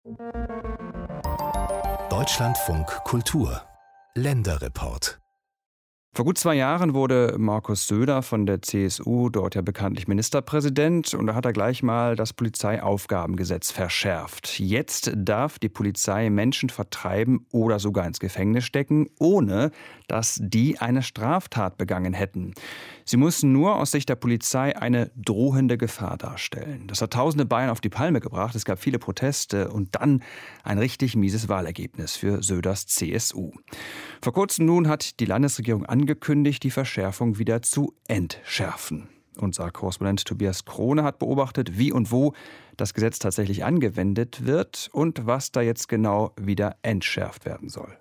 Deutschlandfunk Kultur Länderreport. Vor gut 2 Jahren wurde Markus Söder von der CSU dort ja bekanntlich Ministerpräsident und da hat er gleich mal das Polizeiaufgabengesetz verschärft. Jetzt darf die Polizei Menschen vertreiben oder sogar ins Gefängnis stecken, ohne dass die eine Straftat begangen hätten. Sie mussten nur aus Sicht der Polizei eine drohende Gefahr darstellen. Das hat tausende Bayern auf die Palme gebracht. Es gab viele Proteste und dann ein richtig mieses Wahlergebnis für Söders CSU. Vor kurzem nun hat die Landesregierung angekündigt, die Verschärfung wieder zu entschärfen. Unser Korrespondent Tobias Krone hat beobachtet, wie und wo das Gesetz tatsächlich angewendet wird und was da jetzt genau wieder entschärft werden soll.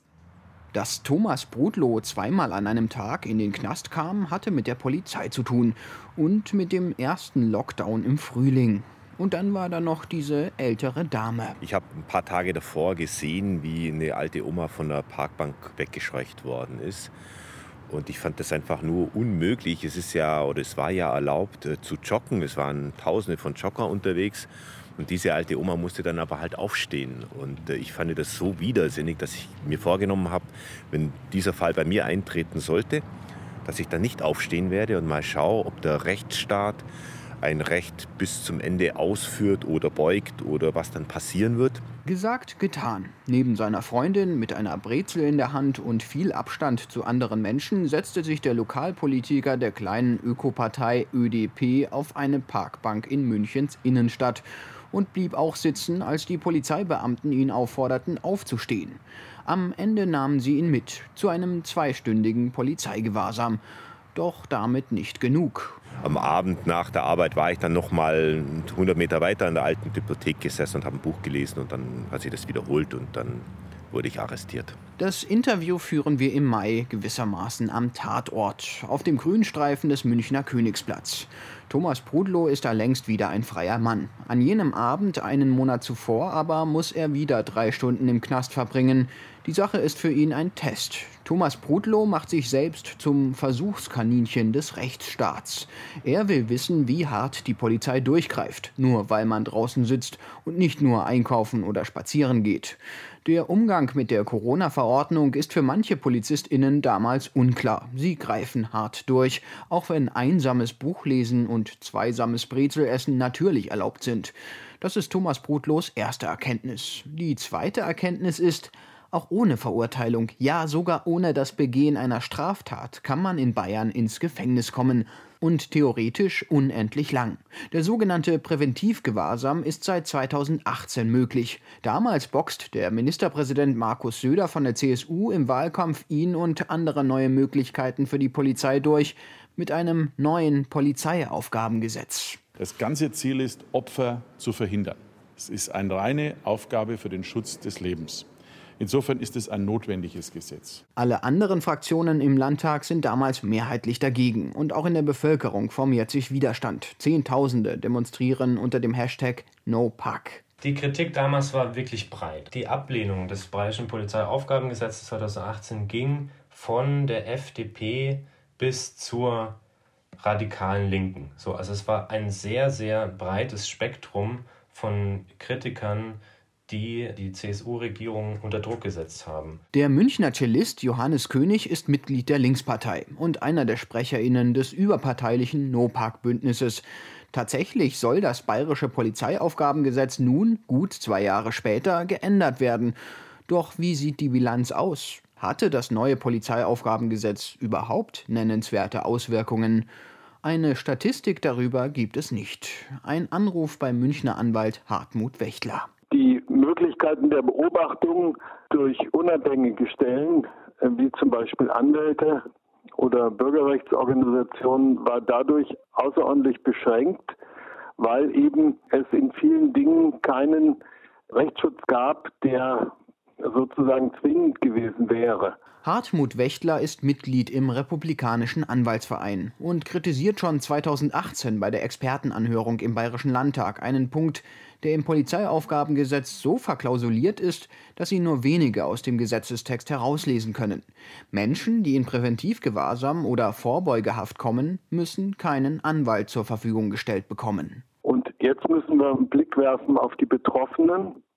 Dass Thomas Brudloh zweimal an einem Tag in den Knast kam, hatte mit der Polizei zu tun und mit dem ersten Lockdown im Frühling. Und dann war da noch diese ältere Dame. Ich habe ein paar Tage davor gesehen, wie eine alte Oma von der Parkbank weggescheucht worden ist. Und ich fand das einfach nur unmöglich. Es war ja erlaubt zu joggen. Es waren Tausende von Jogger unterwegs. Und diese alte Oma musste dann aber halt aufstehen. Und ich fand das so widersinnig, dass ich mir vorgenommen habe, wenn dieser Fall bei mir eintreten sollte, dass ich dann nicht aufstehen werde und mal schaue, ob der Rechtsstaat ein Recht bis zum Ende ausführt oder beugt oder was dann passieren wird. Gesagt, getan. Neben seiner Freundin mit einer Brezel in der Hand und viel Abstand zu anderen Menschen setzte sich der Lokalpolitiker der kleinen Ökopartei ÖDP auf eine Parkbank in Münchens Innenstadt und blieb auch sitzen, als die Polizeibeamten ihn aufforderten, aufzustehen. Am Ende nahmen sie ihn mit zu einem 2-stündigen Polizeigewahrsam. Doch damit nicht genug. Am Abend nach der Arbeit war ich dann noch mal 100 Meter weiter in der alten Bibliothek gesessen und habe ein Buch gelesen. Und dann hat sich das wiederholt und dann wurde ich arrestiert. Das Interview führen wir im Mai gewissermaßen am Tatort, auf dem Grünstreifen des Münchner Königsplatz. Thomas Brudloh ist da längst wieder ein freier Mann. An jenem Abend, einen Monat zuvor, aber muss er wieder 3 Stunden im Knast verbringen. Die Sache ist für ihn ein Test. Thomas Brudloh macht sich selbst zum Versuchskaninchen des Rechtsstaats. Er will wissen, wie hart die Polizei durchgreift, nur weil man draußen sitzt und nicht nur einkaufen oder spazieren geht. Der Umgang mit der Corona-Verordnung ist für manche PolizistInnen damals unklar. Sie greifen hart durch, auch wenn einsames Buchlesen und zweisames Brezelessen natürlich erlaubt sind. Das ist Thomas Brudlohs erste Erkenntnis. Die zweite Erkenntnis ist: Auch ohne Verurteilung, ja sogar ohne das Begehen einer Straftat, kann man in Bayern ins Gefängnis kommen. Und theoretisch unendlich lang. Der sogenannte Präventivgewahrsam ist seit 2018 möglich. Damals boxt der Ministerpräsident Markus Söder von der CSU im Wahlkampf ihn und andere neue Möglichkeiten für die Polizei durch mit einem neuen Polizeiaufgabengesetz. Das ganze Ziel ist, Opfer zu verhindern. Es ist eine reine Aufgabe für den Schutz des Lebens. Insofern ist es ein notwendiges Gesetz. Alle anderen Fraktionen im Landtag sind damals mehrheitlich dagegen. Und auch in der Bevölkerung formiert sich Widerstand. Zehntausende demonstrieren unter dem Hashtag #NoPack. Die Kritik damals war wirklich breit. Die Ablehnung des Bayerischen Polizeiaufgabengesetzes 2018 ging von der FDP bis zur radikalen Linken. Also es war ein sehr, sehr breites Spektrum von Kritikern, die die CSU-Regierung unter Druck gesetzt haben. Der Münchner Cellist Johannes König ist Mitglied der Linkspartei und einer der SprecherInnen des überparteilichen No-Park-Bündnisses. Tatsächlich soll das bayerische Polizeiaufgabengesetz nun, gut 2 Jahre später, geändert werden. Doch wie sieht die Bilanz aus? Hatte das neue Polizeiaufgabengesetz überhaupt nennenswerte Auswirkungen? Eine Statistik darüber gibt es nicht. Ein Anruf beim Münchner Anwalt Hartmut Wächtler. Die Möglichkeiten der Beobachtung durch unabhängige Stellen, wie zum Beispiel Anwälte oder Bürgerrechtsorganisationen, war dadurch außerordentlich beschränkt, weil eben es in vielen Dingen keinen Rechtsschutz gab, der sozusagen zwingend gewesen wäre. Hartmut Wächtler ist Mitglied im Republikanischen Anwaltsverein und kritisiert schon 2018 bei der Expertenanhörung im Bayerischen Landtag einen Punkt, der im Polizeiaufgabengesetz so verklausuliert ist, dass sie nur wenige aus dem Gesetzestext herauslesen können. Menschen, die in Präventivgewahrsam oder Vorbeugehaft kommen, müssen keinen Anwalt zur Verfügung gestellt bekommen. Und jetzt müssen wir einen Blick werfen auf die Betroffenen,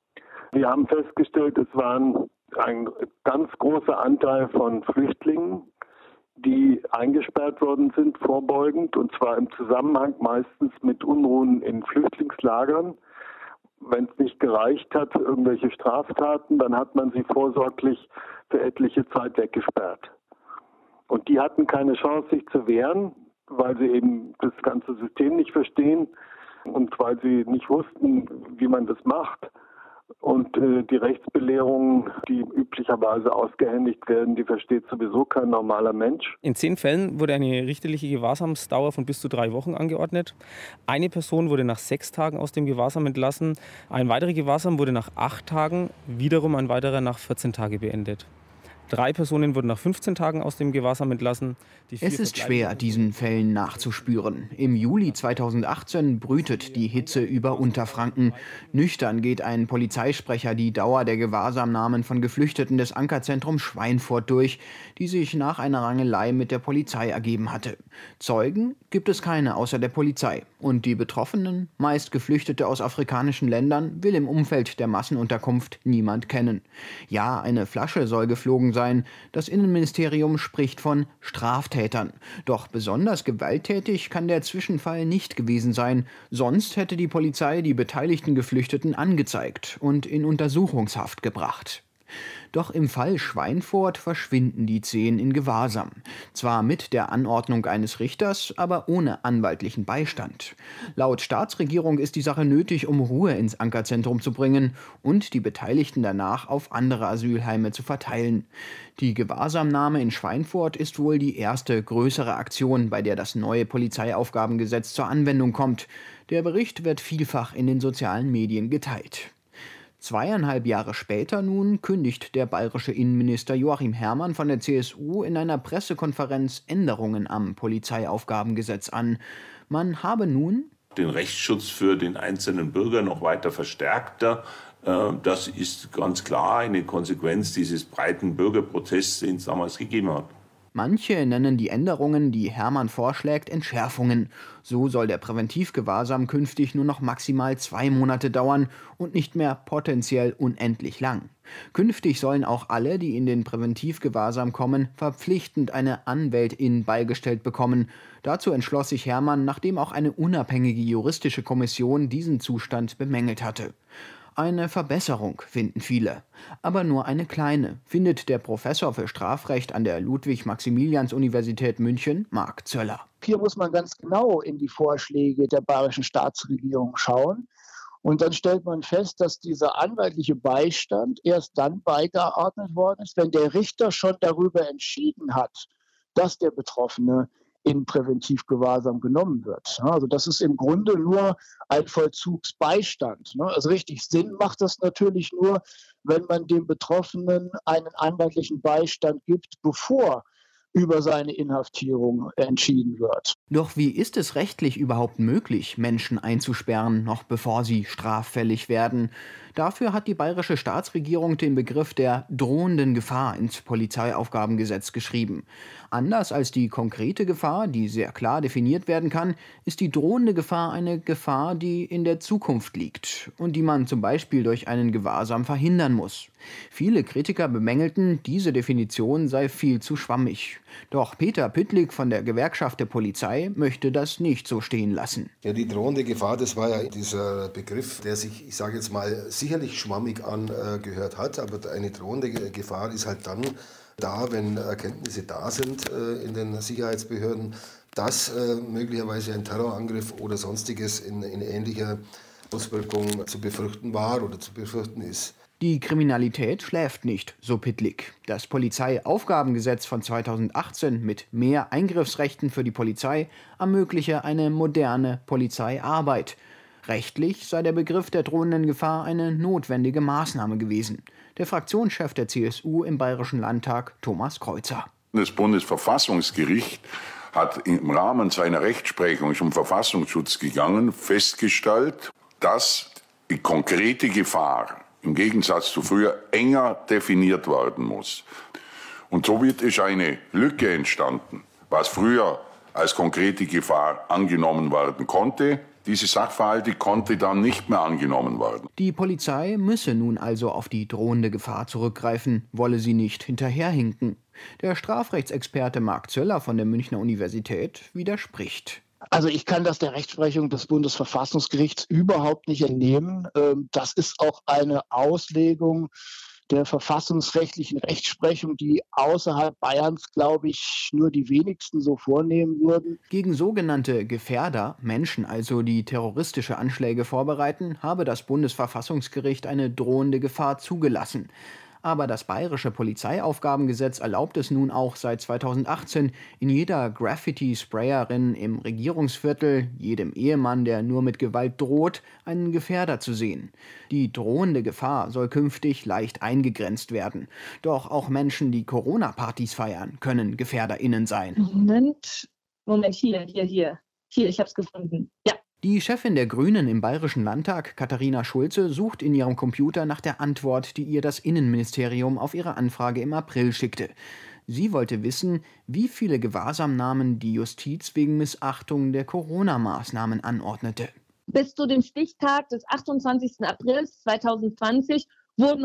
Wir haben festgestellt, es waren ein ganz großer Anteil von Flüchtlingen, die eingesperrt worden sind vorbeugend, und zwar im Zusammenhang meistens mit Unruhen in Flüchtlingslagern. Wenn es nicht gereicht hat, irgendwelche Straftaten, dann hat man sie vorsorglich für etliche Zeit weggesperrt. Und die hatten keine Chance, sich zu wehren, weil sie eben das ganze System nicht verstehen und weil sie nicht wussten, wie man das macht. Und die Rechtsbelehrungen, die üblicherweise ausgehändigt werden, die versteht sowieso kein normaler Mensch. In 10 Fällen wurde eine richterliche Gewahrsamsdauer von bis zu 3 Wochen angeordnet. Eine Person wurde nach 6 Tagen aus dem Gewahrsam entlassen. Ein weiterer Gewahrsam wurde nach 8 Tagen, wiederum ein weiterer nach 14 Tagen beendet. 3 Personen wurden nach 15 Tagen aus dem Gewahrsam entlassen. Es ist schwer, diesen Fällen nachzuspüren. Im Juli 2018 brütet die Hitze über Unterfranken. Nüchtern geht ein Polizeisprecher die Dauer der Gewahrsamnahmen von Geflüchteten des Ankerzentrums Schweinfurt durch, die sich nach einer Rangelei mit der Polizei ergeben hatte. Zeugen gibt es keine außer der Polizei. Und die Betroffenen, meist Geflüchtete aus afrikanischen Ländern, will im Umfeld der Massenunterkunft niemand kennen. Ja, eine Flasche soll geflogen sein. Das Innenministerium spricht von Straftätern. Doch besonders gewalttätig kann der Zwischenfall nicht gewesen sein. Sonst hätte die Polizei die beteiligten Geflüchteten angezeigt und in Untersuchungshaft gebracht. Doch im Fall Schweinfurt verschwinden die 10 in Gewahrsam. Zwar mit der Anordnung eines Richters, aber ohne anwaltlichen Beistand. Laut Staatsregierung ist die Sache nötig, um Ruhe ins Ankerzentrum zu bringen und die Beteiligten danach auf andere Asylheime zu verteilen. Die Gewahrsamnahme in Schweinfurt ist wohl die erste größere Aktion, bei der das neue Polizeiaufgabengesetz zur Anwendung kommt. Der Bericht wird vielfach in den sozialen Medien geteilt. 2,5 Jahre später nun kündigt der bayerische Innenminister Joachim Herrmann von der CSU in einer Pressekonferenz Änderungen am Polizeiaufgabengesetz an. Man habe nun den Rechtsschutz für den einzelnen Bürger noch weiter verstärkt. Das ist ganz klar eine Konsequenz dieses breiten Bürgerprotests, den es damals gegeben hat. Manche nennen die Änderungen, die Herrmann vorschlägt, Entschärfungen. So soll der Präventivgewahrsam künftig nur noch maximal 2 Monate dauern und nicht mehr potenziell unendlich lang. Künftig sollen auch alle, die in den Präventivgewahrsam kommen, verpflichtend eine Anwältin beigestellt bekommen. Dazu entschloss sich Herrmann, nachdem auch eine unabhängige juristische Kommission diesen Zustand bemängelt hatte. Eine Verbesserung, finden viele. Aber nur eine kleine, findet der Professor für Strafrecht an der Ludwig-Maximilians-Universität München, Marc Zöller. Hier muss man ganz genau in die Vorschläge der bayerischen Staatsregierung schauen. Und dann stellt man fest, dass dieser anwaltliche Beistand erst dann beigeordnet worden ist, wenn der Richter schon darüber entschieden hat, dass der Betroffene in Präventivgewahrsam genommen wird. Also das ist im Grunde nur ein Vollzugsbeistand. Also richtig Sinn macht das natürlich nur, wenn man dem Betroffenen einen anwaltlichen Beistand gibt, bevor über seine Inhaftierung entschieden wird. Doch wie ist es rechtlich überhaupt möglich, Menschen einzusperren, noch bevor sie straffällig werden? Dafür hat die bayerische Staatsregierung den Begriff der drohenden Gefahr ins Polizeiaufgabengesetz geschrieben. Anders als die konkrete Gefahr, die sehr klar definiert werden kann, ist die drohende Gefahr eine Gefahr, die in der Zukunft liegt und die man zum Beispiel durch einen Gewahrsam verhindern muss. Viele Kritiker bemängelten, diese Definition sei viel zu schwammig. Doch Peter Püttlik von der Gewerkschaft der Polizei möchte das nicht so stehen lassen. Ja, die drohende Gefahr, das war ja dieser Begriff, der sich, ich sage jetzt mal, sicherlich schwammig angehört hat, aber eine drohende Gefahr ist halt dann da, wenn Erkenntnisse da sind in den Sicherheitsbehörden, dass möglicherweise ein Terrorangriff oder Sonstiges in ähnlicher Auswirkung zu befürchten war oder zu befürchten ist. Die Kriminalität schläft nicht, so Püttlik. Das Polizeiaufgabengesetz von 2018 mit mehr Eingriffsrechten für die Polizei ermögliche eine moderne Polizeiarbeit. Rechtlich sei der Begriff der drohenden Gefahr eine notwendige Maßnahme gewesen. Der Fraktionschef der CSU im Bayerischen Landtag, Thomas Kreuzer. Das Bundesverfassungsgericht hat im Rahmen seiner Rechtsprechung zum Verfassungsschutz gegangen, festgestellt, dass die konkrete Gefahr im Gegensatz zu früher enger definiert werden muss. Und somit ist eine Lücke entstanden, was früher als konkrete Gefahr angenommen werden konnte, Diese Sachverhalte konnte dann nicht mehr angenommen werden. Die Polizei müsse nun also auf die drohende Gefahr zurückgreifen, wolle sie nicht hinterherhinken. Der Strafrechtsexperte Marc Zöller von der Münchner Universität widerspricht. Also ich kann das der Rechtsprechung des Bundesverfassungsgerichts überhaupt nicht entnehmen. Das ist auch eine Auslegung der verfassungsrechtlichen Rechtsprechung, die außerhalb Bayerns, glaube ich, nur die wenigsten so vornehmen würden. Gegen sogenannte Gefährder, Menschen also, die terroristische Anschläge vorbereiten, habe das Bundesverfassungsgericht eine drohende Gefahr zugelassen. Aber das bayerische Polizeiaufgabengesetz erlaubt es nun auch seit 2018, in jeder Graffiti-Sprayerin im Regierungsviertel, jedem Ehemann, der nur mit Gewalt droht, einen Gefährder zu sehen. Die drohende Gefahr soll künftig leicht eingegrenzt werden. Doch auch Menschen, die Corona-Partys feiern, können GefährderInnen sein. Moment, hier, ich hab's gefunden. Ja. Die Chefin der Grünen im Bayerischen Landtag, Katharina Schulze, sucht in ihrem Computer nach der Antwort, die ihr das Innenministerium auf ihre Anfrage im April schickte. Sie wollte wissen, wie viele Gewahrsamnahmen die Justiz wegen Missachtung der Corona-Maßnahmen anordnete. Bis zu dem Stichtag des 28. April 2020 wurden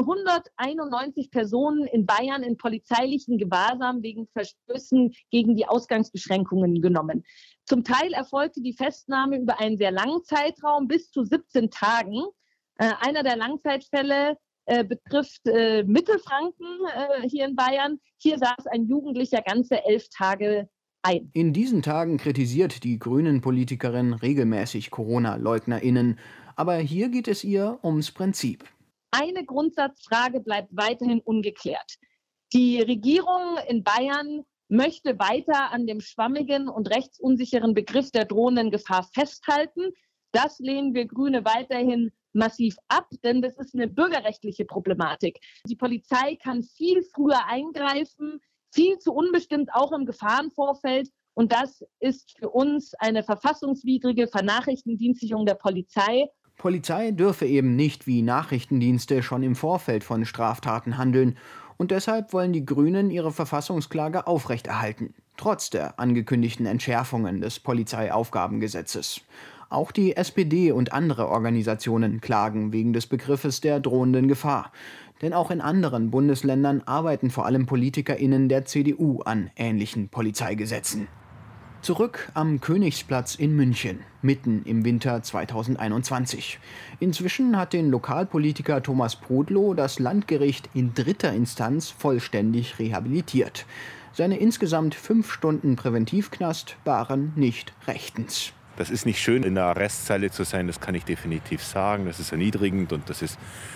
191 Personen in Bayern in polizeilichen Gewahrsam wegen Verstößen gegen die Ausgangsbeschränkungen genommen. Zum Teil erfolgte die Festnahme über einen sehr langen Zeitraum, bis zu 17 Tagen. Einer der Langzeitfälle betrifft Mittelfranken hier in Bayern. Hier saß ein Jugendlicher ganze 11 Tage ein. In diesen Tagen kritisiert die Grünen-Politikerin regelmäßig Corona-LeugnerInnen. Aber hier geht es ihr ums Prinzip. Eine Grundsatzfrage bleibt weiterhin ungeklärt. Die Regierung in Bayern möchte weiter an dem schwammigen und rechtsunsicheren Begriff der drohenden Gefahr festhalten. Das lehnen wir Grüne weiterhin massiv ab, denn das ist eine bürgerrechtliche Problematik. Die Polizei kann viel früher eingreifen, viel zu unbestimmt auch im Gefahrenvorfeld. Und das ist für uns eine verfassungswidrige Vernachrichtendienstlichung der Polizei. Polizei dürfe eben nicht wie Nachrichtendienste schon im Vorfeld von Straftaten handeln. Und deshalb wollen die Grünen ihre Verfassungsklage aufrechterhalten, trotz der angekündigten Entschärfungen des Polizeiaufgabengesetzes. Auch die SPD und andere Organisationen klagen wegen des Begriffes der drohenden Gefahr. Denn auch in anderen Bundesländern arbeiten vor allem PolitikerInnen der CDU an ähnlichen Polizeigesetzen. Zurück am Königsplatz in München, mitten im Winter 2021. Inzwischen hat den Lokalpolitiker Thomas Prodlo das Landgericht in dritter Instanz vollständig rehabilitiert. Seine insgesamt 5 Stunden Präventivknast waren nicht rechtens. Das ist nicht schön, in der Arrestzelle zu sein, das kann ich definitiv sagen. Das ist erniedrigend und das ist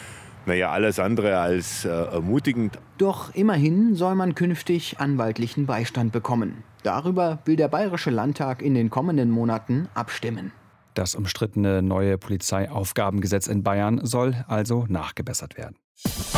alles andere als ermutigend. Doch immerhin soll man künftig anwaltlichen Beistand bekommen. Darüber will der Bayerische Landtag in den kommenden Monaten abstimmen. Das umstrittene neue Polizeiaufgabengesetz in Bayern soll also nachgebessert werden.